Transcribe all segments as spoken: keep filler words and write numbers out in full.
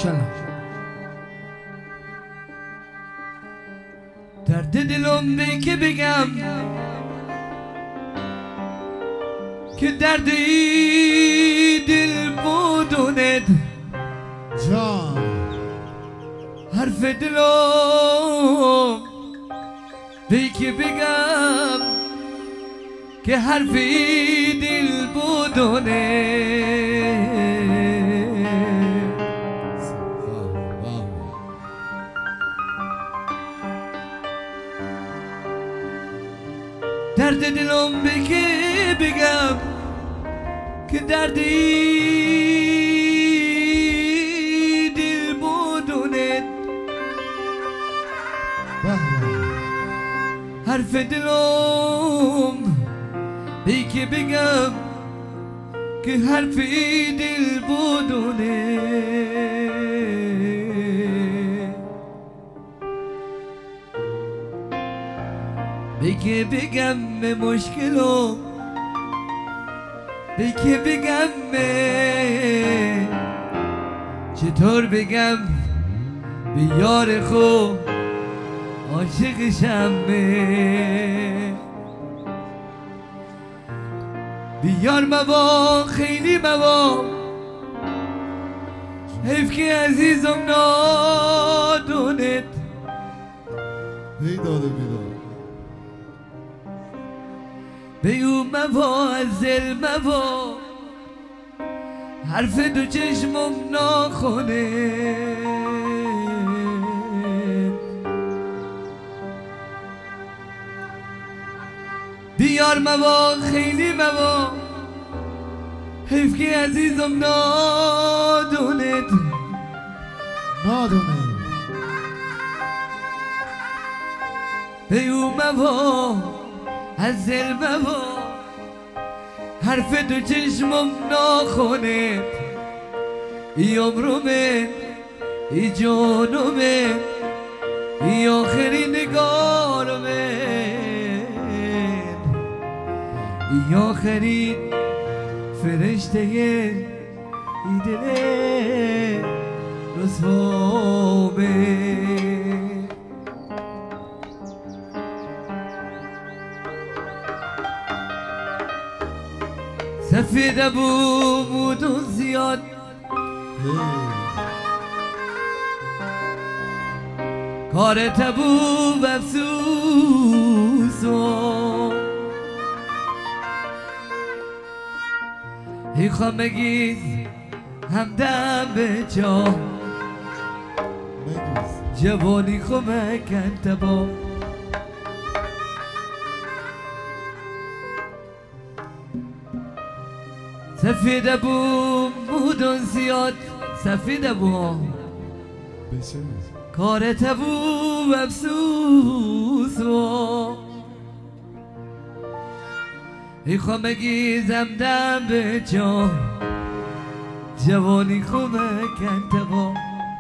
ماشاءالله. درد دلم به که بگم که درد دل بودوند جان حرف دلم به که بگم که حرف دل بودوند درد دلم به که بگم که درد دل بودوند حرف دلم به که بگم که حرف دل بودوند بگه بگم به مشکلم بگه بگم به چطور بگم به یار خوب عاشقشم به بیار مبا خیلی مبا حیف که عزیزم نادونت هی داده بیدار به او مبا از دل مبا حرف دو چشمم ناخونه بیار مبا خیلی مبا حیف که عزیزم نادونت نادونه به او مبا از دل مبا حرف دو چشمم ناخونه ای عمرمه ای جانمه ای آخرین نگارمه ای آخرین فرشته ای دل رسوامه سفید ابو مودون زیاد کار تبو و افسوسم ای خامگیز همدم به جا جوانی خمکن تبا سفید ابو مودون زیاد سفید ابو کار تبو و افسوس و ای خامگیزم دم به جا جوانی خمکن تبا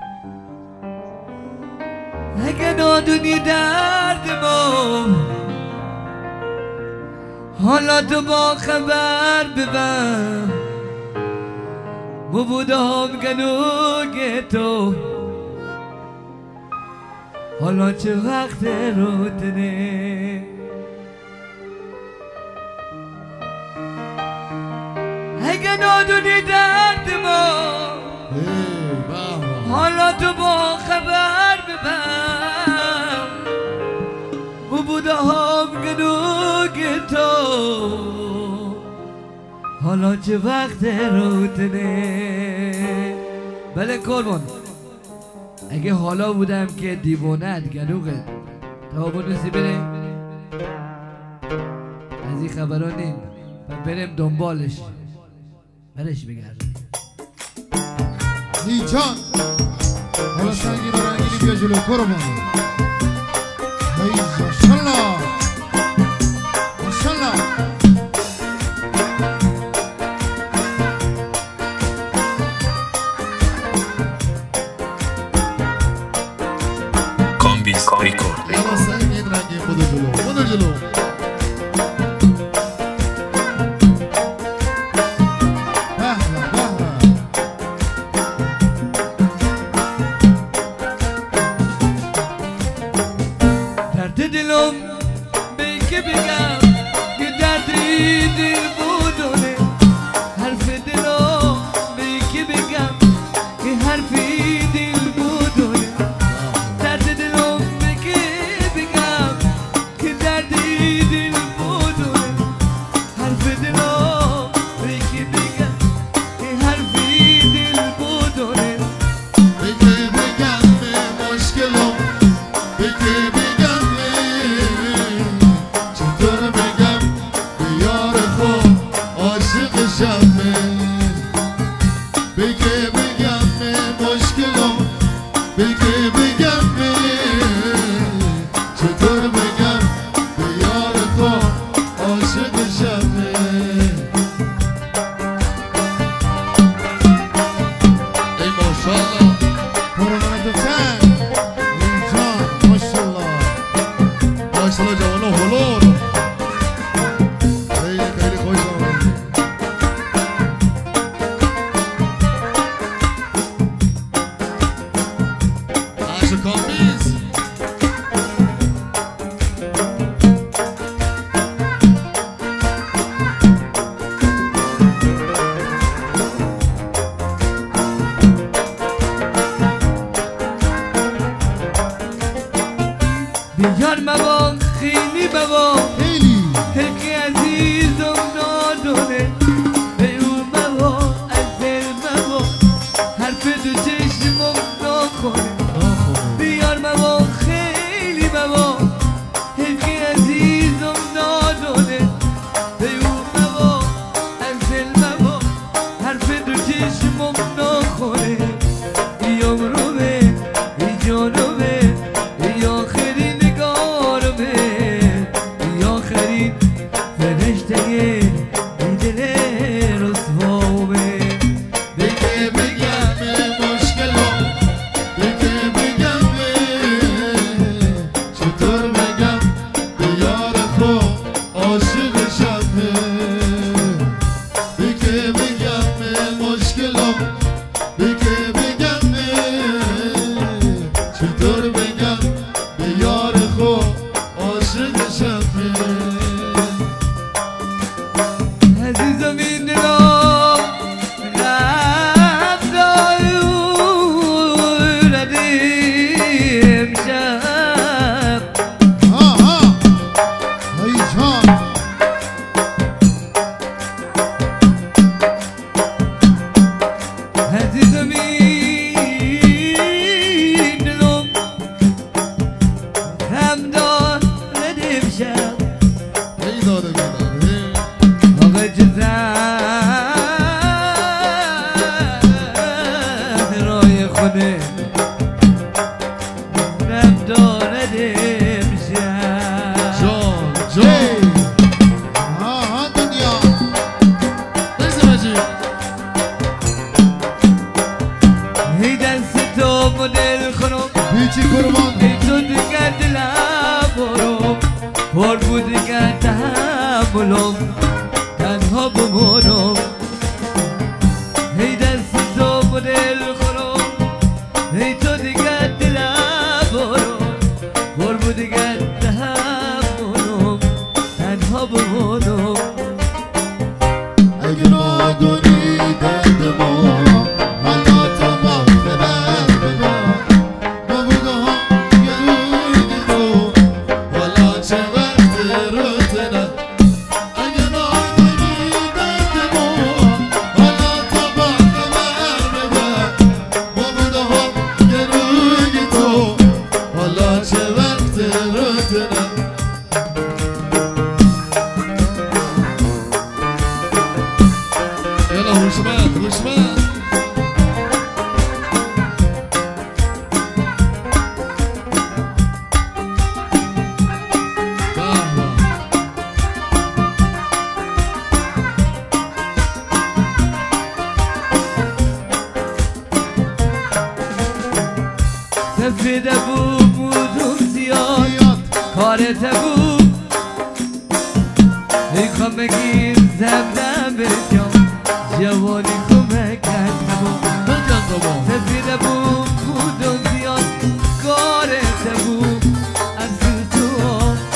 اگه نادونی درد ما حالا تو با خبر ببر بودم گنوگ تو حالا چه وقت روتنه اگه نادونی درد ما حالا تو با خبر ببر بودم گنوگ تو حالا چه وقت روتنه بله قربان اگه حالا بودم که دیوانت گلوغت تا بونوسی بره از این خبران این و بریم دنبالش برش بگردیم نیچان حالا سنگی و رنگینی بیا جلو قربان هی ماشالله ماشالله کامبیز ریکورد حالا سنگی این رنگین بودو جلو بودو جلو دلم به که بگم که دردی دل بودونه حرف دلم به که بگم که حرفی دل بودونه درد دلم به که بگم که دردی دل بودونه حرف دلم به که بگم که حرفی دل بودونه بگه بگم مشکلم بگه بگم چطور بگم به یار خود عاشقشم بگه بگم مشکلم بگه بگم چطور بگم به یار خود عاشقشم ای ماشاءالله قربان دختر اینجان ماشاءالله ماشاءالله جوانو هلور خیلی خیلی خوش آمدید عشق کامیز بیار مبا خیلی ببا خیلی حقی عزیزم نادونه به اون مبا از دل مبا حرف دو چشمم ناخونه بیار مبا خیلی ببا حقی عزیزم نادونه به اون مبا از دل مبا حرف دو چشمم ناخونه ای عمرمه ای جانمه ای آخرین نگارمه ای آخرین فرشته ای دل رسوامه بگه بگم مشکلم بگه بگم چطور بگم به یار خود عاشقشم بگه بگم مشکلم بگه بگم چطور بگم به یار خود عاشقشم عزیزم این دلم غم دارد امشب ها ها ای جان عزیزم این دلم غم دارد امشب ای داده بیداده آقا جزن رای خونه غم دارد امشب جان جان ها ها دنیا برسه بچه ای دست تو مدل خونم هیچی قربان ای تو دیگر دلم برم پر بود دیگر تحملم تنها بمانم ای دست تو مدل خونم ای تو دیگر دلم برم پر بود دیگر تحملم تنها بمانم اگه نادونی درد ما حالا تا ما خبر بدا ما بوده هم گلوی تو حالا چه وقت روتنه اگه نادونی درد ما حالا تا ما خبر بدا ما بوده هم گلوی تو حالا چه وقت روتنه يلا هوشمند هوشمند سفید بود بودم زیاد کارت بود ای خواهم بگیر زمدم بجام جوانی کمک کردم سفید بود بودم زیاد کارت بود از تو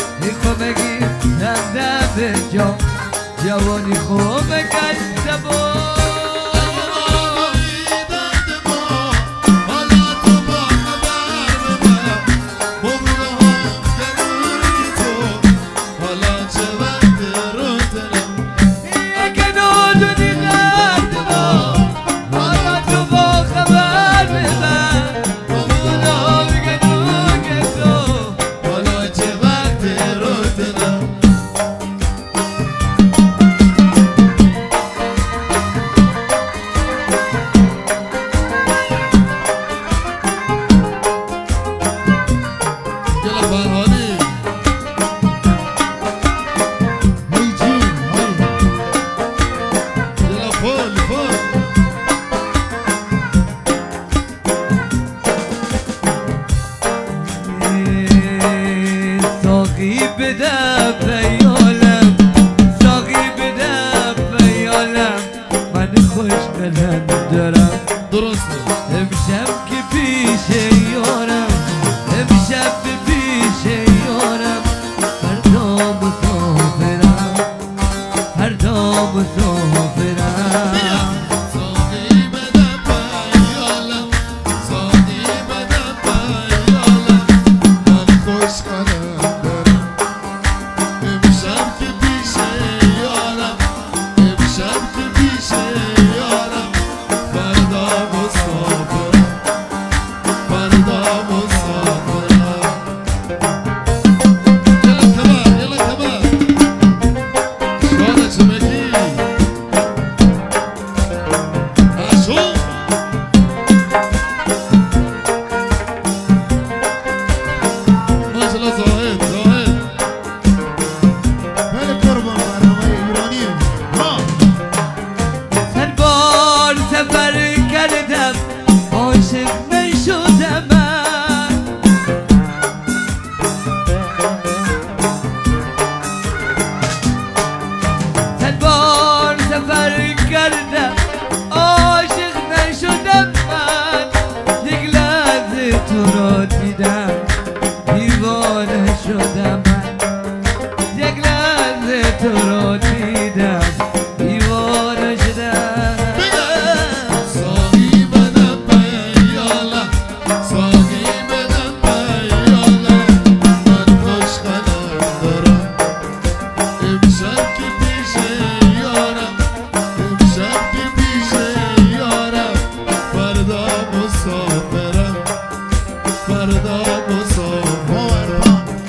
ساقی بده پیالم ساقی بده پیالم من خوش قلم دارم درسته امشب که پیش یارم امشب پیش یارم فردا مسافرم فردا مسافرم ساقی بده پیالم ساقی بده پیالم من خوش قلم دارم امشب که پیش یارم امشب که پیش یارم فردا مسافرم فردا مسافرم یلا کبر یلا کبر شاد چمکی اشو ماشاءالله زاهد زاهد بله قربان برنامه ایرانیه ها صد بار سفر کردم عاشق نشدم من صد بار سفر کردم عاشق نشدم من یک لحظه تو را دیدم دیوانه شدم من یک لحظه تو را دیدم دیوانه شدم ساقی بده پیالم ساقی بده پیالم من خوش قلم دارم امشب که پیش یارم امشب که پیش یارم فردا مسافرم فردا مسافرم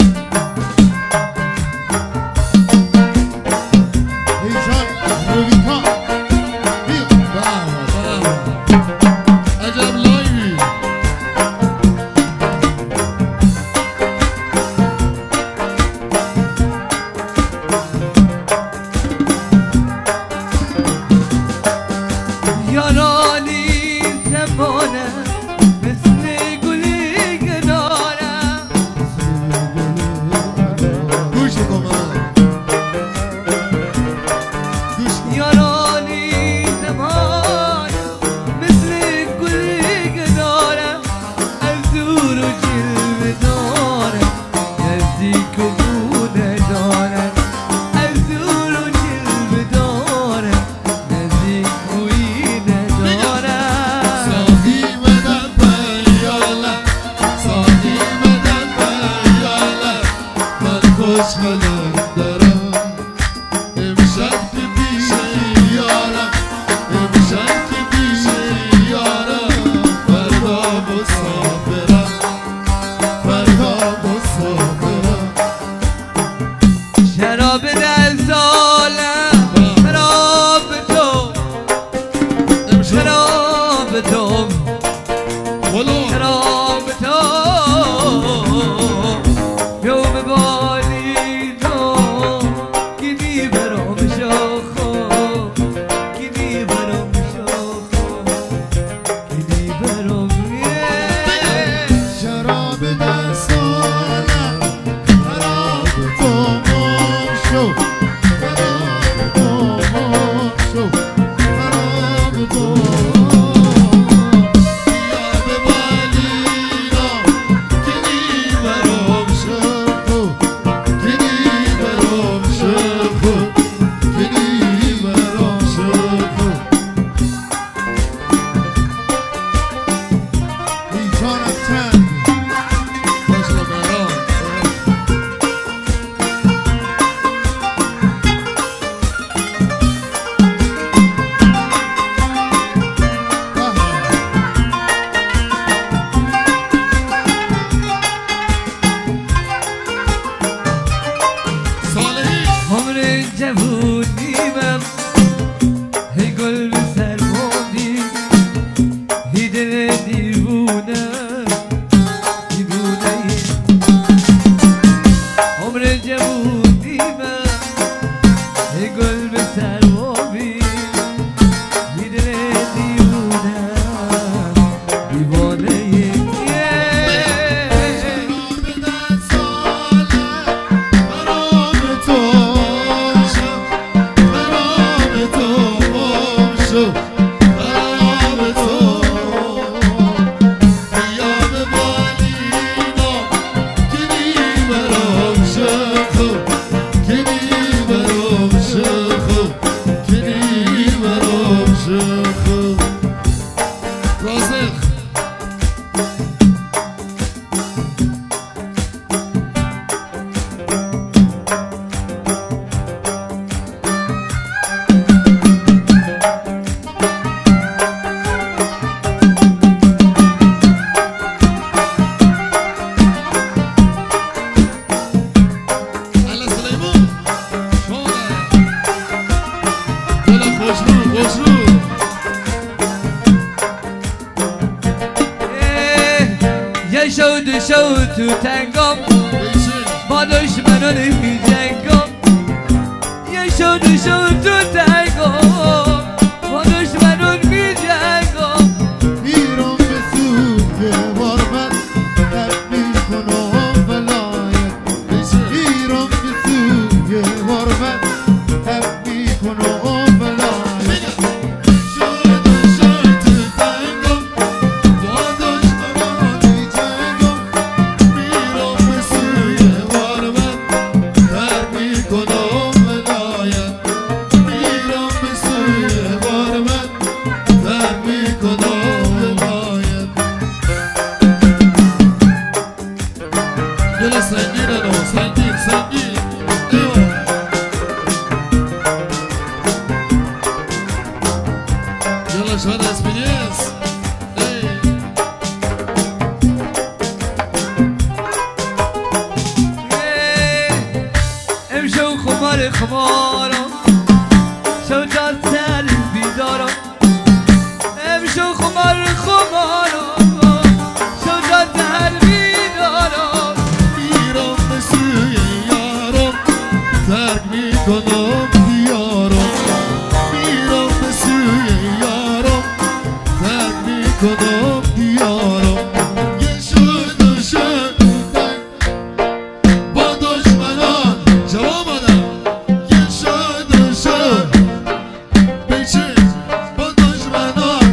ایجان رویکا عجب لایوی یارانی زمانه مثل گلی کناره گوش کن گوش کن یارانی زمانه مثل گلی کناره از دور و جلوه داره نزدیک و بونه داره از دور و جلوه داره نزدیک و اینه داره ساقی بده پیالم ساقی بده پیالم من خوش قلم دارم امشب که پیش یارم امشب که پیش یارم فردا مسافرم فردا مسافرم شراب دستالم شراب تو امشب شراب تو ولو شراب تو یوم بالی شو تو تنگم با دشمنان بی جنگم یه شو دو شو تو تنگم با دشمنان بی جنگم میرم به سوی بارمن تب میکنم ولایت میرم به سوی بارمن تب میکنم ولایت شد شد تنگم با دشمنان بی جنگم میرم به سوی بارمن تب میکنم ولایت میرم به سوی بارمن تب میکنم ولایت دل سنگین رو سنگین سنگین ایوه یلا شاد اسپینیس امشو خمار خمارم شو جا سر بیدارم امشو خمار خمارم شو جا سر بیدارم میرم به سوی یارم ترک میکنم دیارم میرم به سوی یارم ترک میکنم دیارم یه شد و شد با دشمنان جواب آدم یه شد و شد بیچه با دشمنان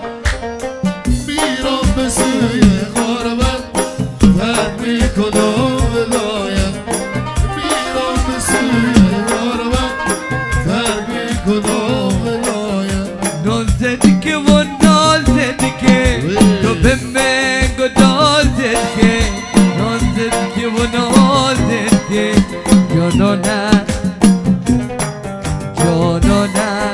میرم به سوی غربت ترک میکنم ولایت میرم به سوی غربت ترک میکنم ولایت نازد که و نازد که تو به من گدازد که نازد که و نازد که جانا نه جانا نه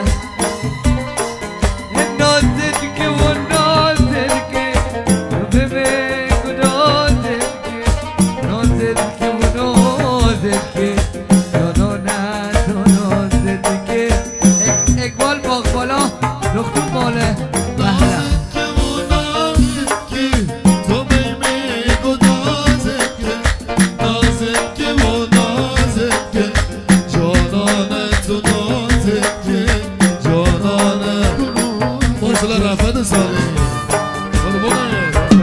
نازد که و نازد که تو به من گدازد که نازد که و نازد که جانا نه تو نازد که اقبال باغبالا دختر ماله بهله که و نازد که تو بیمه گدازد که نازد که و نازد که جانانه تو نازد که جانانه ماشالله رفت سالی قربونه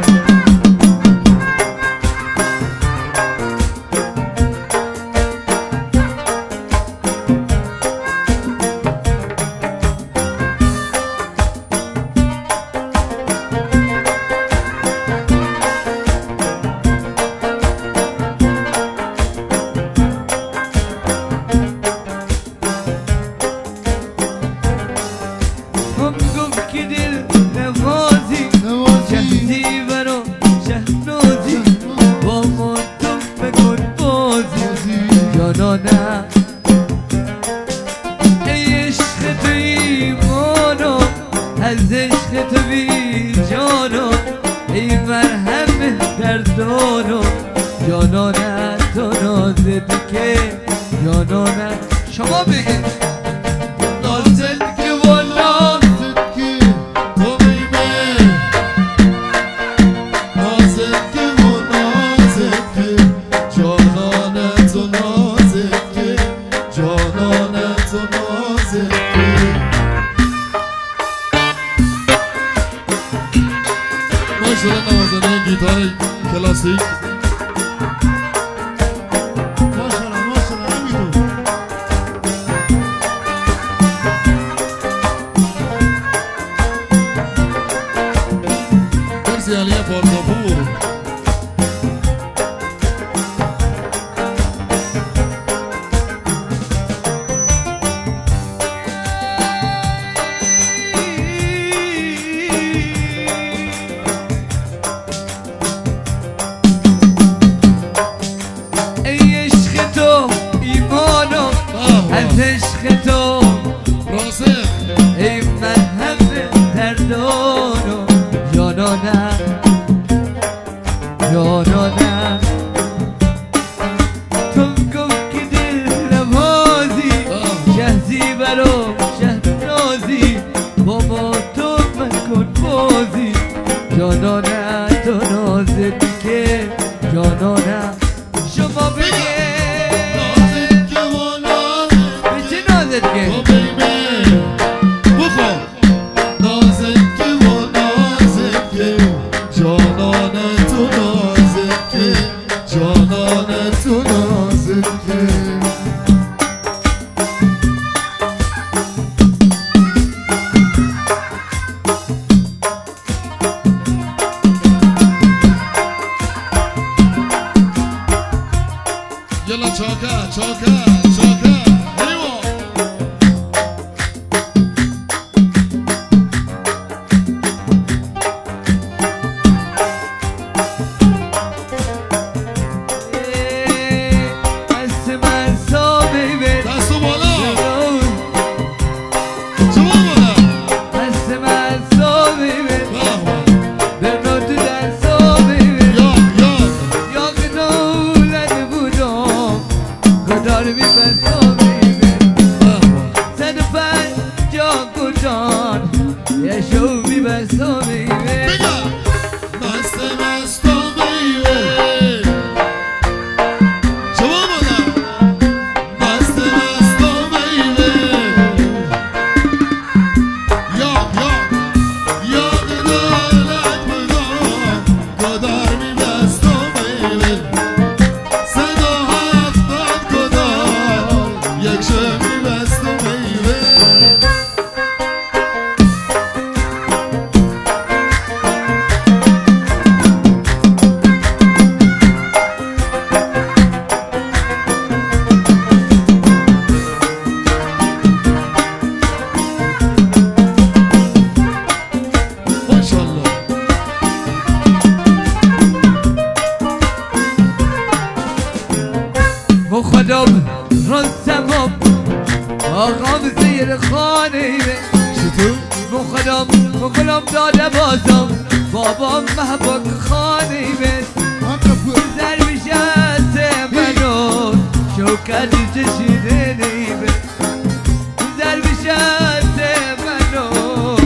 هم گفت که دل نوازی شهدی برا شهنازی با ما تو بکن بازی جانانه ای عشق تو ایمانم از عشق تو بی جانم ای مرهم دردانم جانانه تو نازد که جانانه شما بگید نازد که و نازد که تو بیمه نازد که و نازد که جانانه تو نازد که جانانه تو نازد که ماشالله نوازنده گیتار کلاسیک ماشالله ماشالله نمیدون مرسی علیه پارتاپور ای عشق تو ایمانم از عشق تو راسخ ای مرهم دردانم جانانه جانانه تو گفت که دل نوازی شهزی برا شهنازی با ما تو مکن بازی جانانه تو نازدی که جانانم شما بگه نازت که و نازت به چه نازت که تو بیمه بخور نازت که و نازت که جانان تو نازت که جانان تو نازت که يلا چاکر چاکر چاکر ایوا دست من سامی بید دستو بالا شما بالا دست من سامی بید برنو تو دست سامی بید یا یا یا گنولد بودم گدار می بسامی بید صد و پنجا گدان یه شو می بسامی بید بگم مست مست و بیوه شما بالا مست مست و بیوه یا یا یا دلالت بگم گدار می بست و بیوه صد و هفتاد گدار یک شب می بست و بیوه ماشاءالله و خودم رستمم آقام زیر خانه چطور؟ و خودم و خودم داده بازم بابام محبوب خانه زر بشست منو شوکتی چشیده نیبه زر بشست منو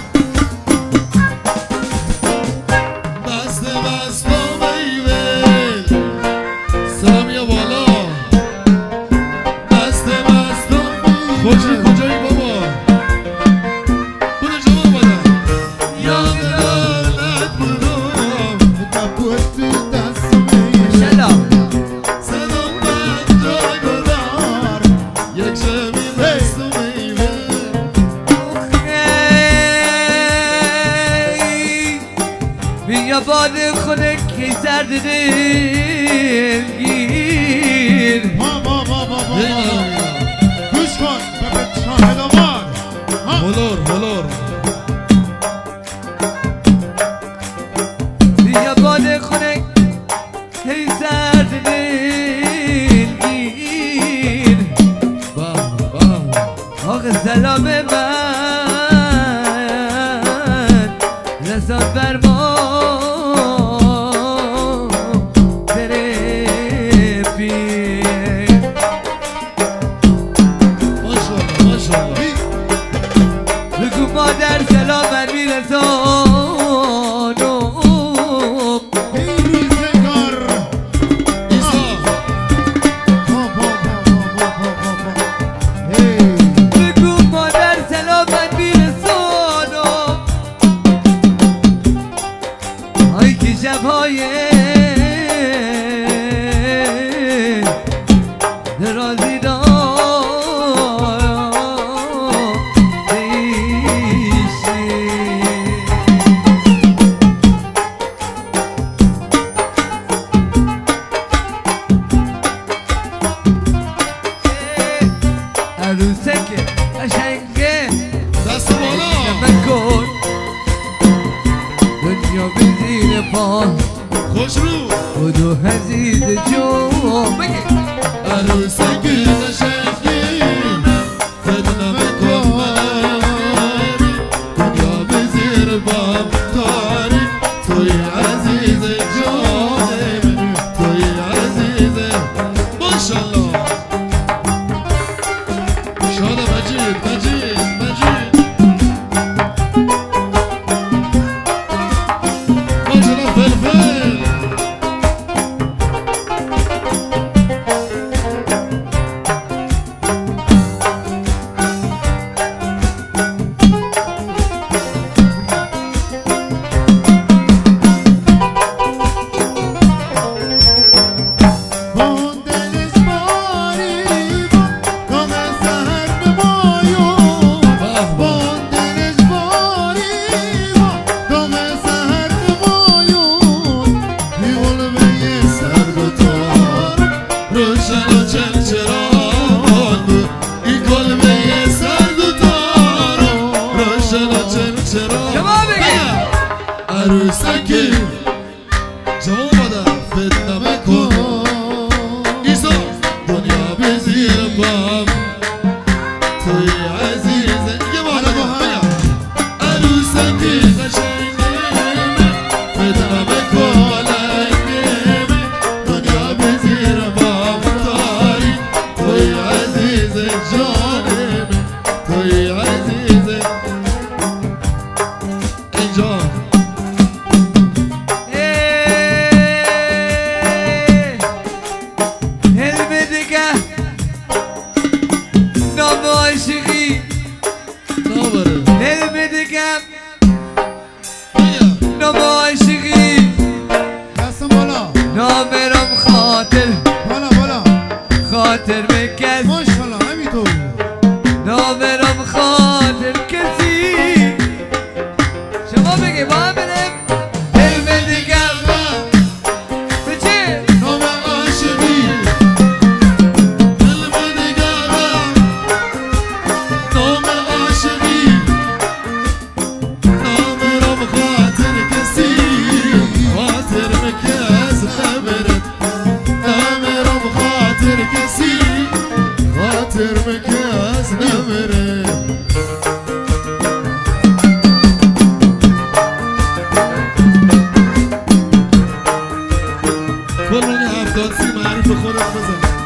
مست مست و میوه سلام یا بالا مست مست و میوه خوشی کجایی بابا بوده شما بالا یا دلالت بودم نبود دست میوه سلام صد و پنجاه گلار یک شبی مست و میوه بیا باد خونه کی سرد دلگیر با با با با با گوش کن به شاهد آمار هلور هلور بیا باد خونه کی سرد دلگیر با با آقا سلام من رسان بر ما ماشاءالله ماشاءالله بگو مادر سلام من میرسانم ای روزگار ایسا با با با با با با هی بگو مادر سلام من میرسانم آی که شبهای درازی عروسک قشنگه دست بالا من کن دنیا به زیر پا خوش رو خودو عزیز جون بگی عروسکی قشنگی بدنم کن منی دنیا به زیر بام تاری توی عزیز جان من توی عزیز ماشاءالله شاد مجید مجید مجید ماشاءالله فلفل دانسی معروف خودت بزن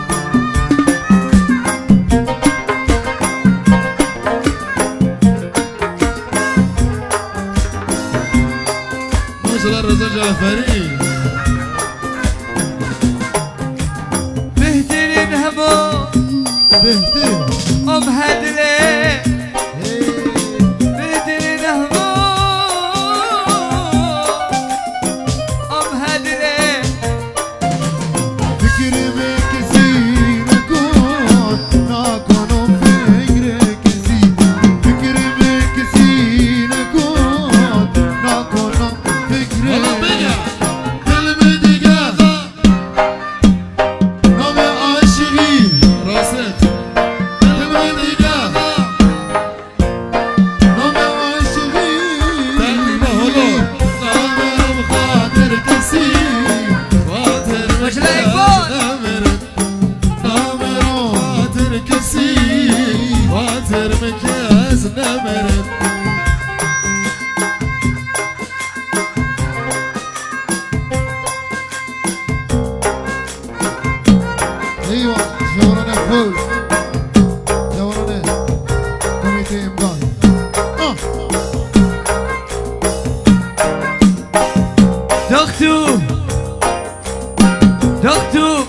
ماشاءالله رضا جعفری بهترین همو بهتر ام هدله بهترین همو ام هدله فکر به کسی نکن نکنم فکر کسی فکر به کسی نکن نکنم فکر حالا بگم دل دیگه نام عاشقی راست دل دیگه نام عاشقی تقریبا حالا نام خاطر کسی خاطر ماشاءالله اقبال. نمرد نام رو خاطر کسی خاطر مکز نمرد ایوه جوانان فول جوانان کمیته امداد آه دکتر دکتر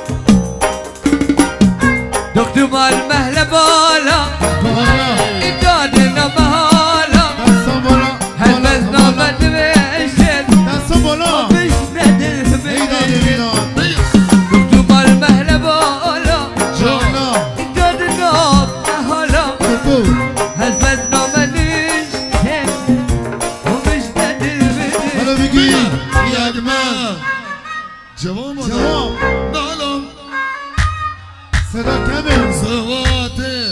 دکتر مال مهل بالا بالا ایداد نامه حالا دستان بالا هل از نامه نوشتن دستان بالا بش ندل ایداد ایداد دکتر مال مهل بالا جانا ایداد نامه حالا کتو هل از نامه نوشتن بش ندل حالا بگی یک من جوان بودم جواب نالم صدا کمه سواته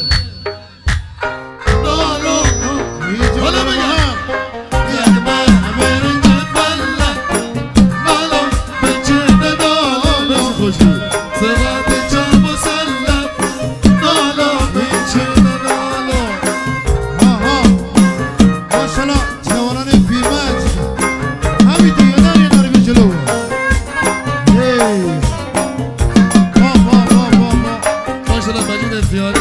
نالم ای حالا جوانان بگم هم یک من برنج بلد نالم بچه ندالم خوشی سواته چه مسلم نالم بچه ندالم ها ها ماشالله جوانان پیرمرد همینطور یه داری داری به جلو هی با با با با با ماشاءالله مجید اختیاری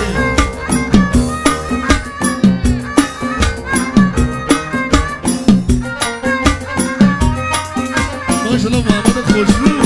ماشاءالله محمد خوشرو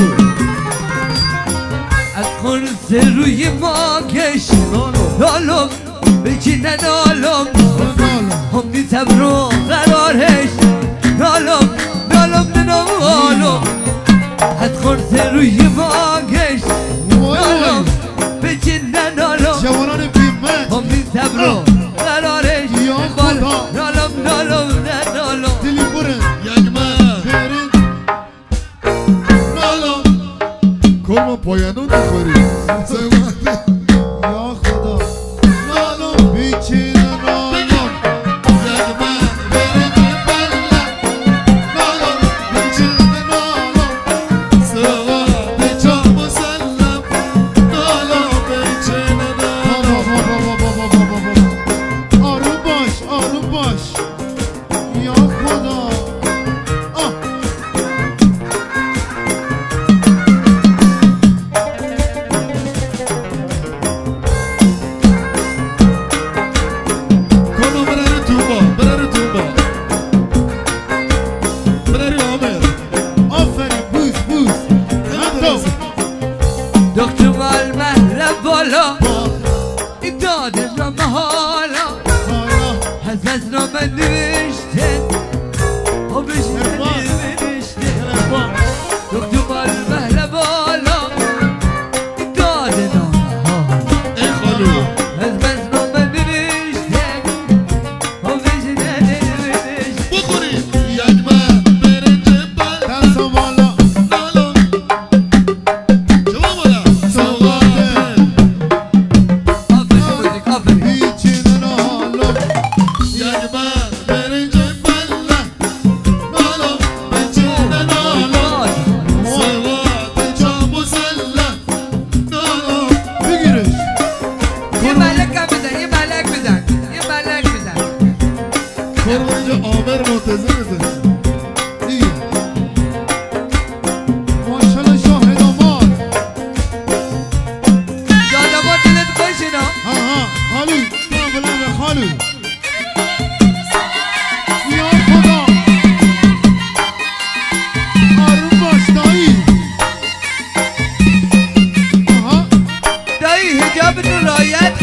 از خرس روی ما کش نالم بچی نالم هم بی صبر و قرارش نالم نالم نالم از خرس روی ما کش نالم بچی نالم جوانان پیرمرد هم بی صبر و قرارش یا بال خدا. نالم نالم نالم دلی برن یک من برن نالم کل ما پایانون میخوریم یا خدا نالم بیچین نالم یک من برنج بلد نالم بیچین نالم سواد چه مسلم نالم بچه بابا ندالم بابا بابا بابا بابا آروم باش آروم باش یا خدا آه کل ما برای توبا برای توبا برای عامر آفرین بوس بوس حتی دکتر مال مهل بالا ایداد نامه حالا حالا از از نامه نوشتن و بش نوشتن دکتر مال مهل بالا ایداد نامه حالا ای خالو از بس نامه نوشتن و بش نوشتن بخوریم یک من برنج بلد دستان بالا نالم جوان بودم سواده آفرین موزیک آفرین بیچین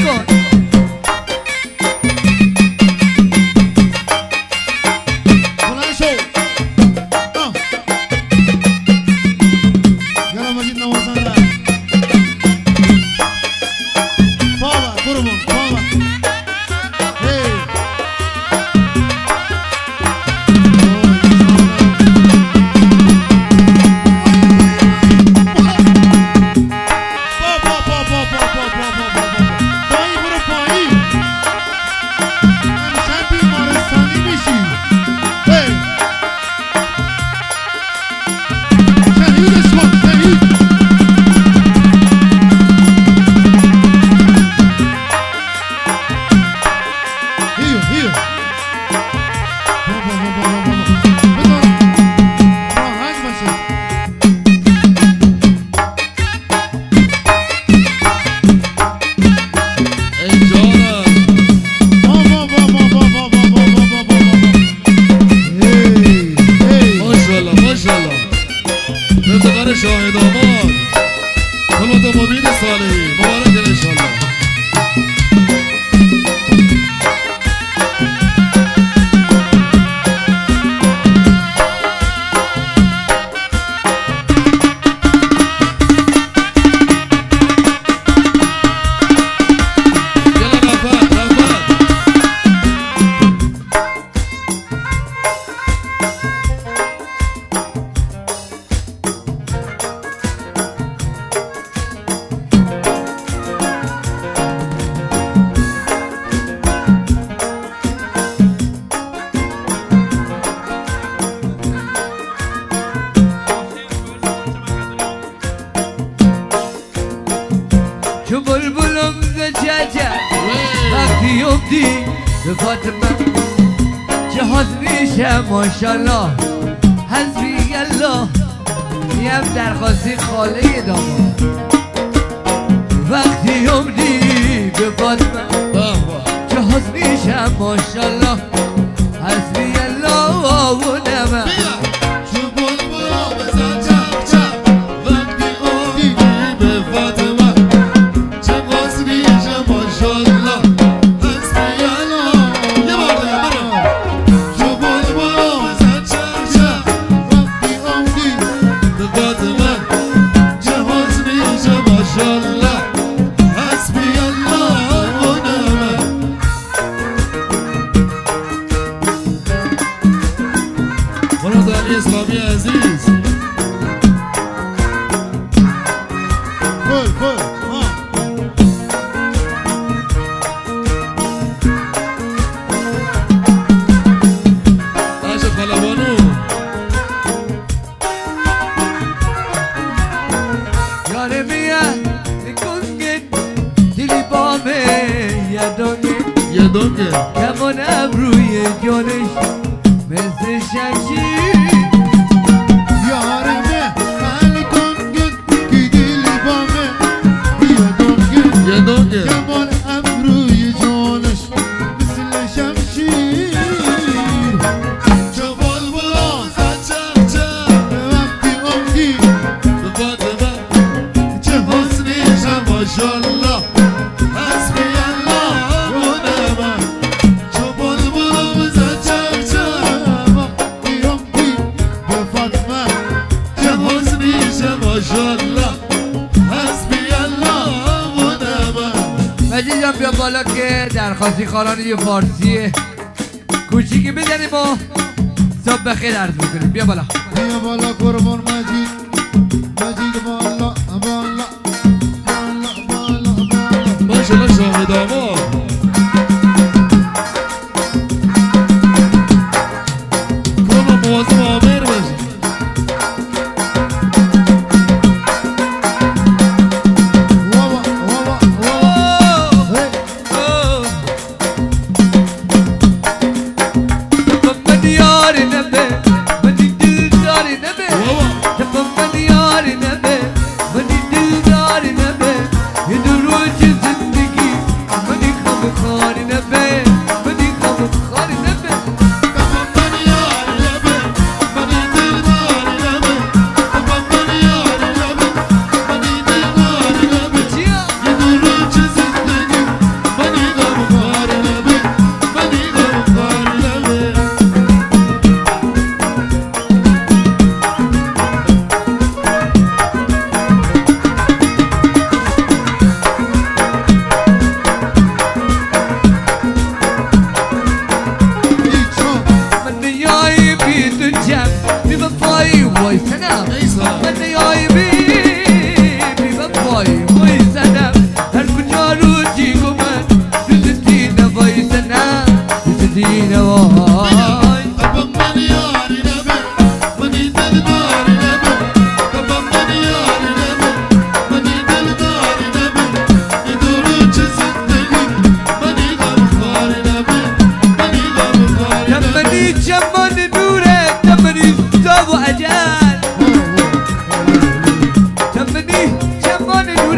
کن بلند شو آه. یالا مجید نوازنده بابا قربان بابا هی شاهد آباد خلوت مبین صالحی مبارک انشالله چو بلبلم ز چچه وقتی افتی به فاطمه جهاز میشه ماشالله حسبی الله میم درخواستی خاله داماد وقتی افتی به فاطمه جهاز میشه ماشالله حسبی الله و نمه اسلامی عزیز فل فل عاشق خلبانو یاره میه کنگن دلی بامه یه دونگن یه دونگه کمان ابروی جانش مثل شمشیر یارمه خالی کنگن کی دلی بامه یه دونگن یه دونگه کمان ابروی جانش مثل شمشیر چه بلبلان زد چپ چپ وقتی اونگی به فاطمه چه حسنیشه ماشالله حسبی الله و نعمه چه بلبلان زد چپ چپ وقتی اونگی به فاطمه چه حسنیشه ماشالله حسبی الله و نعمه مجید جان بیا بالا که درخواستی خالان یه فارسی کوچیکی بزنیم و صبح بخیر عرض بکنیم بیا بالا بیا بالا قربان مجید مجید بالا بالا بالا بالا بالا ماشالله شاهد آباد کل مواظب آمر باشه وابا وابا وابا هی من یاری نبه من دل داری نبه بابا من یاری نبه من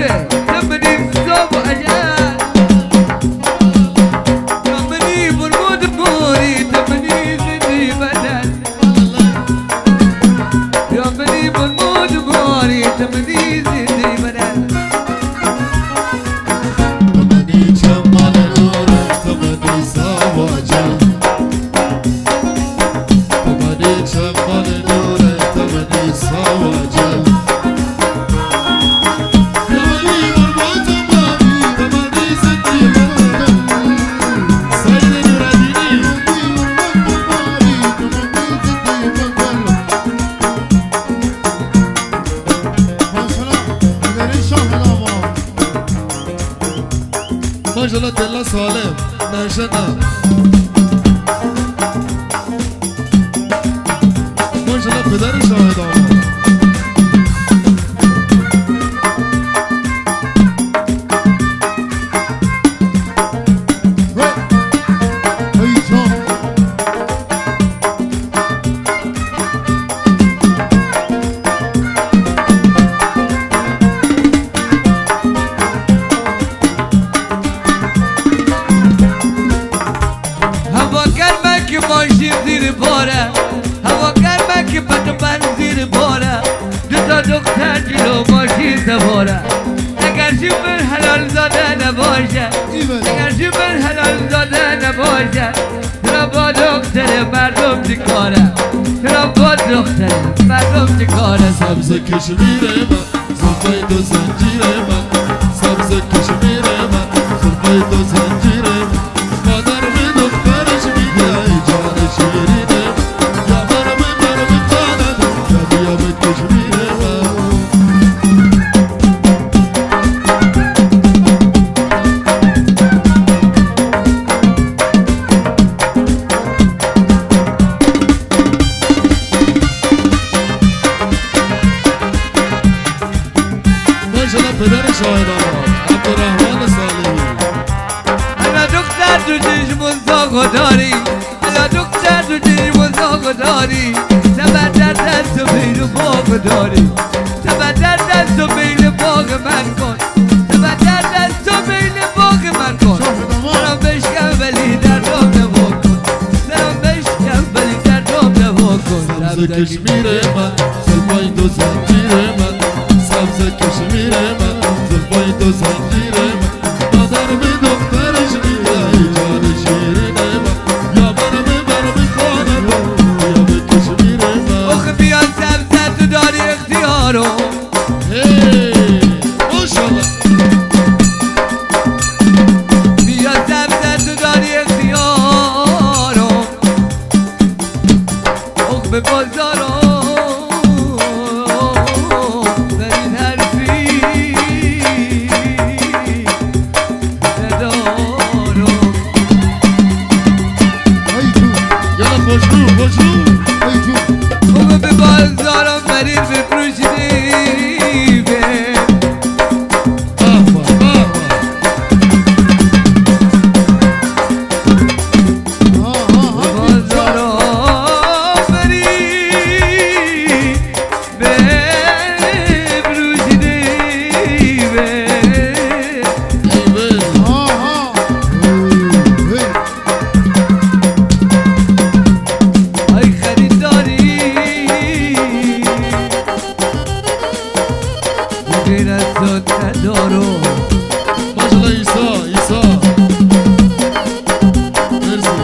غريبة تمني الصوب أجال تمني برمود موري تمني زدي بدل تمني برمود موري تمني زدي بدل تمني جمال نورك تمني سواجل تمني جمال نورك تمني سواجل ماجلا دلا سالم نشنا ماجلا پدر شاهد آمد هوا گرمه که ماشین زیر باره هوا گرمه که بطمن زیر باره دو تا دختر جلو ماشین سواره اگر جیبن حلال زاده نباشه اگر جیبن حلال زاده نباشه چرا با دختر مردم چیکاره چرا با دختر مردم چیکاره سبز کشمیر من زلفای تو زنجیر من سبز کشمیر من زلفای تو زنجیر من مادر به دخترش میگه ای جان شیرینه یا من به در میخواند یا بیا به کشمیر من ماشاءالله پدر شاهد آمد عبدالرحمن صالحی انا دختر تو چشمون ساقو داری انا دختر تو چشمون ساقو داری سبت در دست و بین باغ داری سبت در دست و بین باغ من کن سبت در دست و بین باغ من کن سرم بشکم ولی در دام نوا کن سرم بشکم ولی در دام نوا کن سبز کشمیر من زلفای تو زنجیر من سبز کشمیر من زلفای تو زنجیر من مادر به دخترش میگه ای جان شیرینه من یا من به بر میخواند یا به کشمیر من آخه بیا سبزت تو داری اختیارو هی ماشاءالله بیا سبزت تو داری اختیارو آخ به بازارو برین حرفی ندارو یالا خوشرو خوشرو آخ به بازارو برین بفروشیدی به بابا بابا بازارو بری بفروشیدی به ای خریداری غیر از تو ندارو ماشاءالله عیسی عیسی مرسی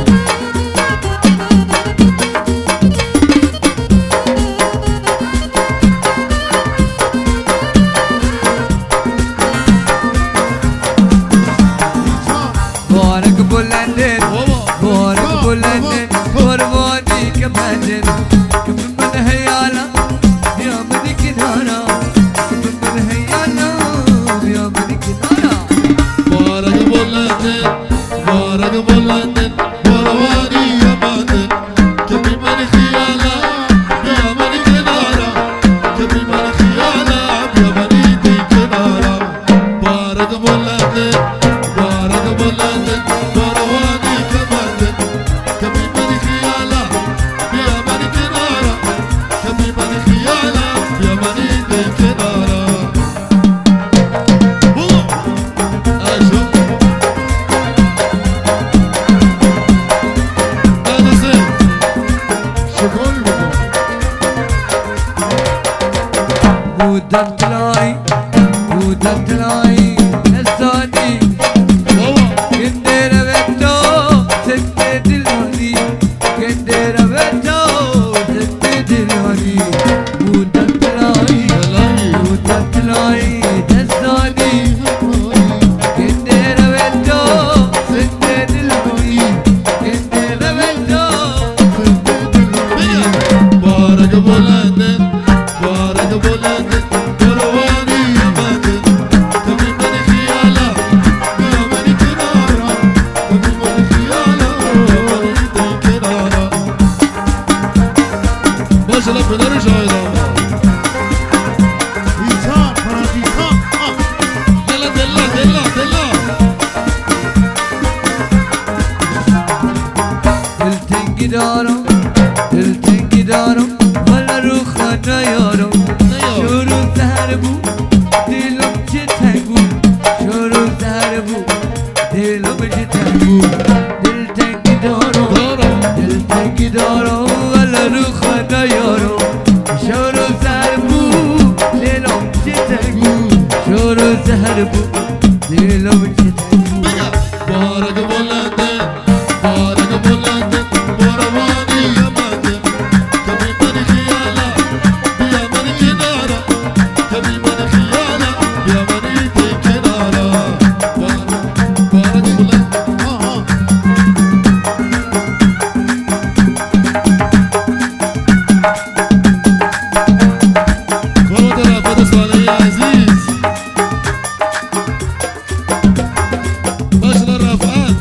بارک بلنده بابا بارک بلنده قربانی که بنده که من هیالا بیا منی کنارا که من هیالا بیا منی کنارا بارک بلنده بارک بلنده بروانی یمانده که بی من خیالا بیا من کنارا که بی من خیالا بیا من دی کنارا بارک بلنده بارک بلنده بروانی یمانده که بی من خیالا بیا من کنارا طلعی نستانی گندره به تو زنده دلانی گندره به تو زنده دلانی بودن طلعی بودن طلعی نستانی گندره به تو زنده دلانی گندره به تو بارک بلنده بارک بلنده قربانی آمده کمی من خیالا بیا منی کنارا کمی من خیالا بیا منی کنارا ماشالله پدر شاهد آقا ایسان فرانک ایسان دلا دلا دلا دلا دل تنگی دارم دل تنگی دارم والا رو خانه یارم شروع زهر بود دلم چه تنگ بود شروع زهر بود دلم چه تنگ بود دل تنگی دارم دل تنگی دارم والا رو خانه یارم شروع زهر بود دلم چه تنگ بود شروع زهر بود دلم چه تنگ بود بارک بلنده بارک بلنده قربانی آمده کمی من خیالا بیا منی کنارا کمی من خیالا بیا منی کنارا بارک بلنده آها قربان رفت صالحی عزیز ماشالله رفعت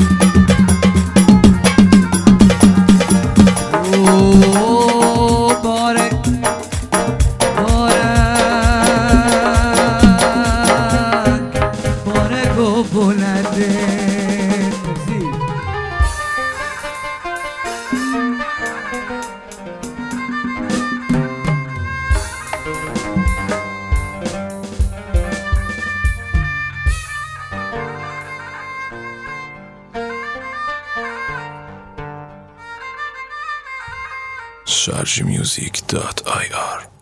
اوه بارک بارک بارک و بلنده مرسی. Sharjmusic dot I R